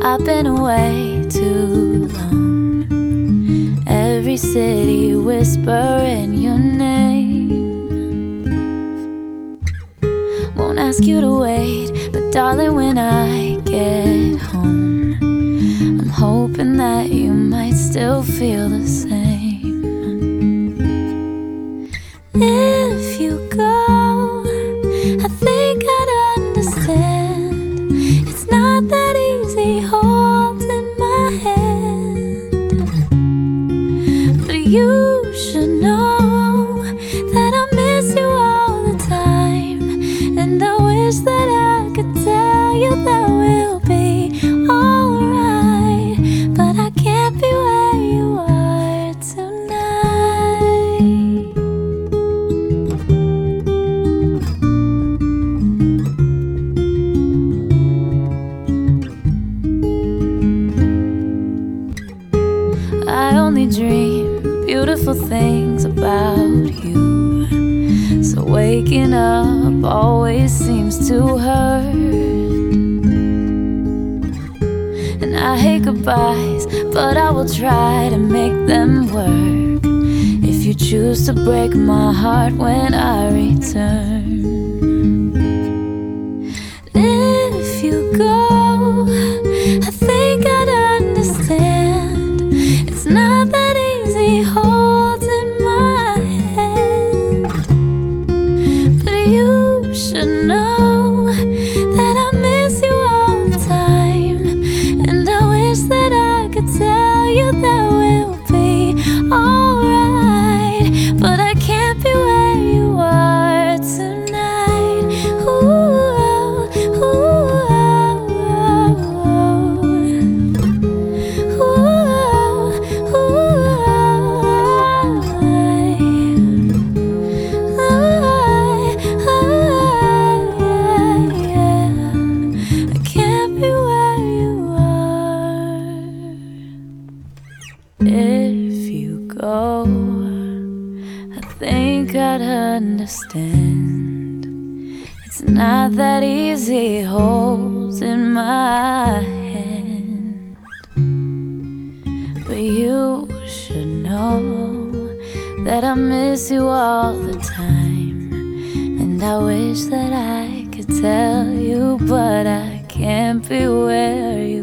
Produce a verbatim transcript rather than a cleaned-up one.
I've been away too long. Every city whispering your name. Won't ask you to wait, but darling, when I get home, I'm hoping that you might still feel the same. If you go, I think I'd understand. It's not that easy holding my hand, but you should know that I miss you all the time, and I wish that I could tell you that we'll be alright, but I can't be where you are tonight. I only dream beautiful things about you, so waking up always seems to hurt. And I hate goodbyes, but I will try to make them work if you choose to break my heart when I return. If you go, I think I'd understand. It's not that easy holding my hand, but you should know that I miss you all the time, and I wish that I could tell you that we'll be alright, but I can't be where you are tonight. Ooh, ooh, if you go, I think I'd understand. It's not that easy holding my hand, but you should know that I miss you all the time, and I wish that I could tell you, but I can't be where you